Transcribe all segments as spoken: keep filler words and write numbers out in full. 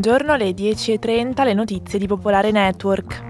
buongiorno, alle dieci e trenta le notizie di Popolare Network.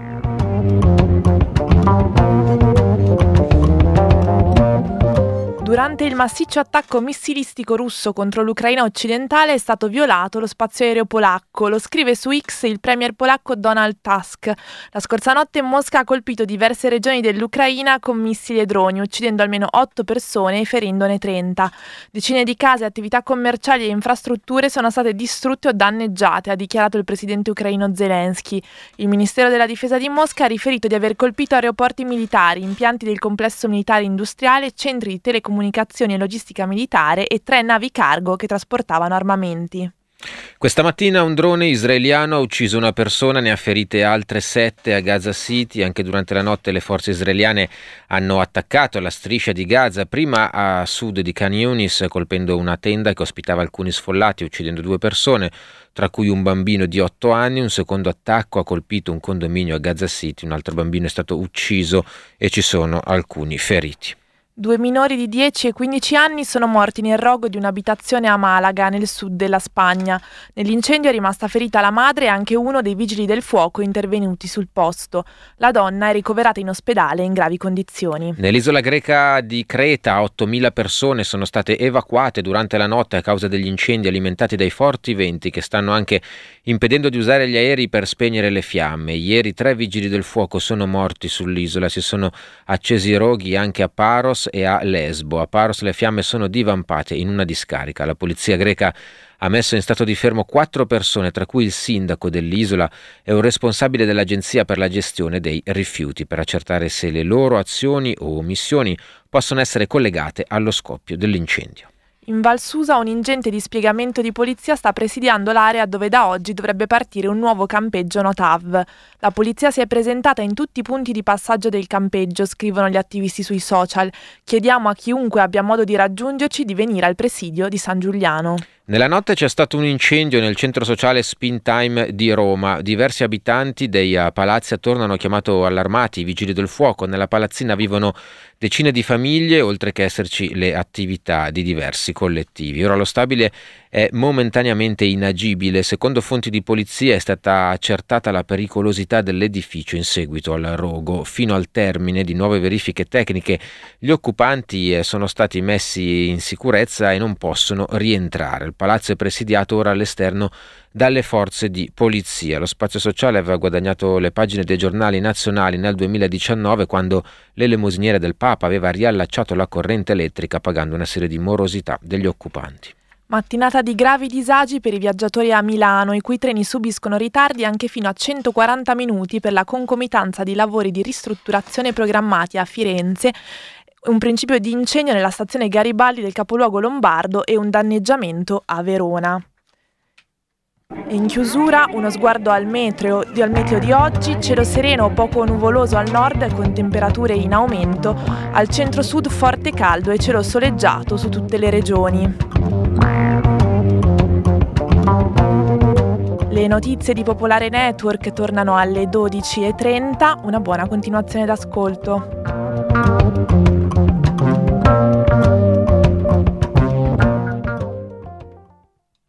Durante il massiccio attacco missilistico russo contro l'Ucraina occidentale è stato violato lo spazio aereo polacco. Lo scrive su X il premier polacco Donald Tusk. La scorsa notte Mosca ha colpito diverse regioni dell'Ucraina con missili e droni, uccidendo almeno otto persone e ferendone trenta. Decine di case, attività commerciali e infrastrutture sono state distrutte o danneggiate, ha dichiarato il presidente ucraino Zelensky. Il Ministero della Difesa di Mosca ha riferito di aver colpito aeroporti militari, impianti del complesso militare industriale, centri di telecomunicazioni comunicazioni e logistica militare e tre navi cargo che trasportavano armamenti. Questa mattina un drone israeliano ha ucciso una persona, ne ha ferite altre sette a Gaza City. Anche durante la notte le forze israeliane hanno attaccato la striscia di Gaza, prima a sud di Khan Yunis, colpendo una tenda che ospitava alcuni sfollati, uccidendo due persone, tra cui un bambino di otto anni. Un secondo attacco ha colpito un condominio a Gaza City, un altro bambino è stato ucciso e ci sono alcuni feriti. Due minori di dieci e quindici anni sono morti nel rogo di un'abitazione a Malaga, nel sud della Spagna. Nell'incendio è rimasta ferita la madre e anche uno dei vigili del fuoco intervenuti sul posto. La donna è ricoverata in ospedale in gravi condizioni. Nell'isola greca di Creta ottomila persone sono state evacuate durante la notte a causa degli incendi alimentati dai forti venti che stanno anche impedendo di usare gli aerei per spegnere le fiamme. Ieri tre vigili del fuoco sono morti sull'isola, si sono accesi roghi anche a Paros e a Lesbo. A Paros le fiamme sono divampate in una discarica. La polizia greca ha messo in stato di fermo quattro persone, tra cui il sindaco dell'isola e un responsabile dell'Agenzia per la gestione dei rifiuti, per accertare se le loro azioni o omissioni possono essere collegate allo scoppio dell'incendio. In Val Susa un ingente dispiegamento di polizia sta presidiando l'area dove da oggi dovrebbe partire un nuovo campeggio Notav. La polizia si è presentata in tutti i punti di passaggio del campeggio, scrivono gli attivisti sui social. Chiediamo a chiunque abbia modo di raggiungerci di venire al presidio di San Giuliano. Nella notte c'è stato un incendio nel centro sociale Spin Time di Roma. Diversi abitanti dei palazzi attorno hanno chiamato allarmati i vigili del fuoco. Nella palazzina vivono decine di famiglie, oltre che esserci le attività di diversi collettivi. Ora lo stabile è momentaneamente inagibile. Secondo fonti di polizia è stata accertata la pericolosità dell'edificio in seguito al rogo. Fino al termine di nuove verifiche tecniche, gli occupanti sono stati messi in sicurezza e non possono rientrare. Il palazzo è presidiato ora all'esterno dalle forze di polizia. Lo spazio sociale aveva guadagnato le pagine dei giornali nazionali nel duemiladiciannove, quando l'elemosiniere del Papa aveva riallacciato la corrente elettrica pagando una serie di morosità degli occupanti. Mattinata di gravi disagi per i viaggiatori a Milano, i cui treni subiscono ritardi anche fino a centoquaranta minuti per la concomitanza di lavori di ristrutturazione programmati a Firenze, un principio di incendio nella stazione Garibaldi del capoluogo lombardo e un danneggiamento a Verona. E in chiusura uno sguardo al meteo, al meteo di oggi: cielo sereno o poco nuvoloso al nord con temperature in aumento, al centro-sud forte caldo e cielo soleggiato su tutte le regioni. Le notizie di Popolare Network tornano alle dodici e trenta, una buona continuazione d'ascolto.